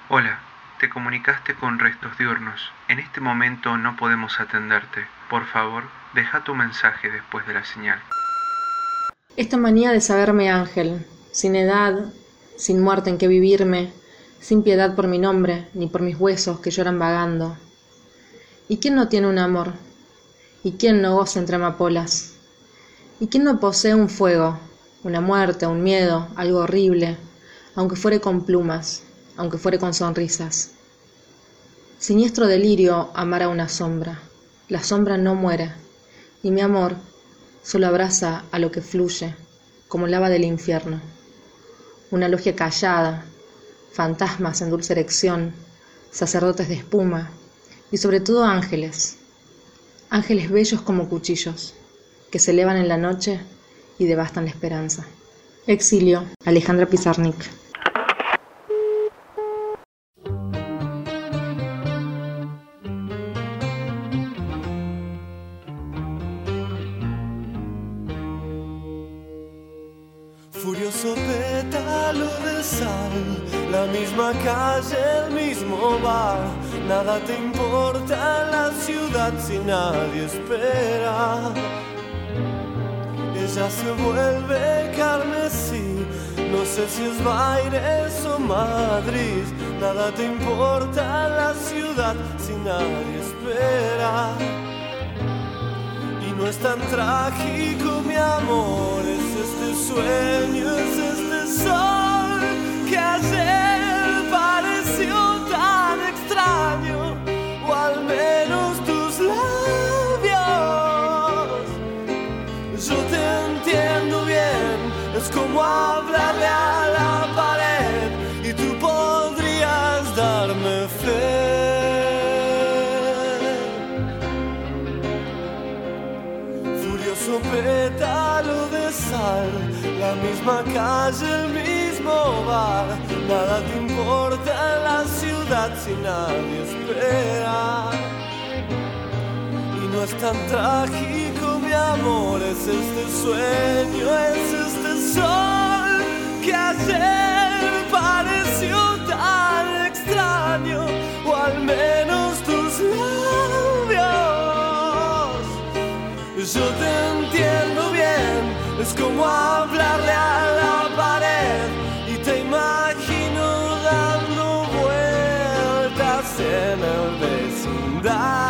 Hola, te comunicaste con Restos Diurnos. En este momento no podemos atenderte. Por favor, deja tu mensaje después de la señal. Esta manía de saberme ángel, sin edad, sin muerte en que vivirme, sin piedad por mi nombre, ni por mis huesos que lloran vagando. ¿Y quién no tiene un amor? ¿Y quién no goza entre amapolas? ¿Y quién no posee un fuego, una muerte, un miedo, algo horrible, aunque fuere con plumas, aunque fuere con sonrisas? Siniestro delirio amar a una sombra. La sombra no muere, y mi amor solo abraza a lo que fluye, como lava del infierno. Una logia callada, fantasmas en dulce erección, sacerdotes de espuma, y sobre todo ángeles, ángeles bellos como cuchillos, que se elevan en la noche y devastan la esperanza. Exilio, Alejandra Pizarnik. Furioso pétalo de sal, la misma calle, el mismo bar. Nada te importa en la ciudad si nadie espera. Ella se vuelve carmesí, no sé si es Baires o Madrid. Nada te importa en la ciudad si nadie espera. Y no es tan trágico, mi amor, es este sueño, es este sol que ayer pareció tan extraño, o al menos tus labios. Yo te entiendo bien, es como hablarle a la pared y tú podrías darme fe. Pétalo de sal, la misma calle, el mismo bar. Nada te importa en la ciudad si nadie espera. Y no es tan trágico, mi amor, es este sueño, es este sol que ayer pareció tan extraño, o al menos tus labios. Yo te entiendo bien, es como hablarle a la pared y te imagino dando vueltas en el vecindario.